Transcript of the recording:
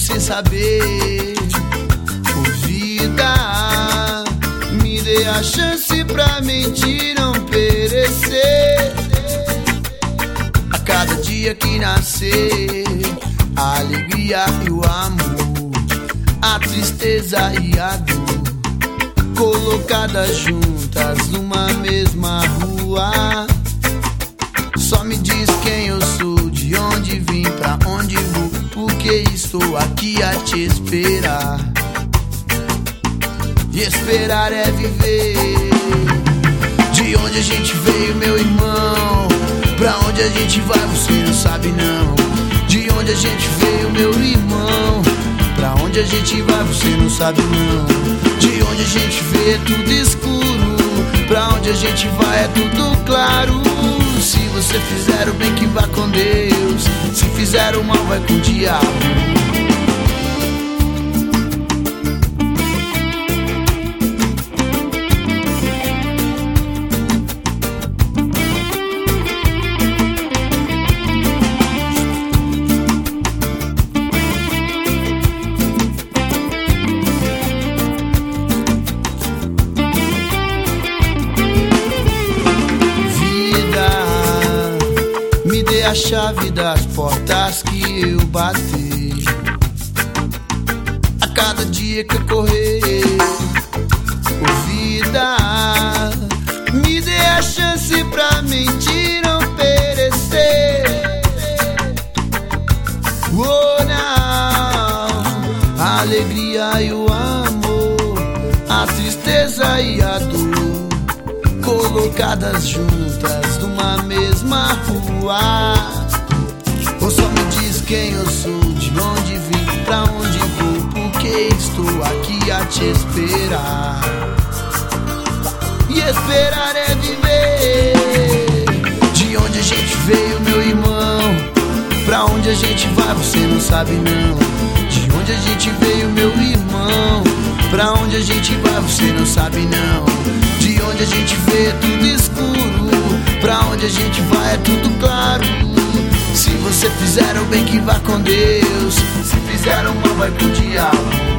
sem saber. Ô vida, me dê a chance pra mentir, não perecer. A cada dia que nascer, a alegria e o amor, a tristeza e a dor, colocadas juntas numa mesma rua. Só me diz quem eu sou, de onde vim, pra onde vou, porque estou aqui a te esperar. E esperar é viver. De onde a gente veio, meu irmão, pra onde a gente vai, você não sabe não. De onde a gente veio, meu irmão, pra onde a gente vai, você não sabe não. De onde a gente veio é tudo escuro, pra onde a gente vai é tudo claro. Se você fizer o bem, que vá com Deus, se fizer o mal, vai com o diabo. A chave das portas que eu bati, a cada dia que eu correr. Ô vida, me dê a chance pra mentir, não perecer. Oh não, a alegria e o amor, a tristeza e a dor, colocadas juntas numa mesma rua. Ou só me diz quem eu sou, de onde vim, pra onde vou, porque estou aqui a te esperar. E esperar é viver. De onde a gente veio, meu irmão, pra onde a gente vai, você não sabe não. De onde a gente veio, meu irmão, pra onde a gente vai, você não sabe não. De onde a gente veio é tudo escuro, pra onde a gente vai é tudo claro. Se você fizer o bem, que vá com Deus, se fizer o mal, vai pro diabo.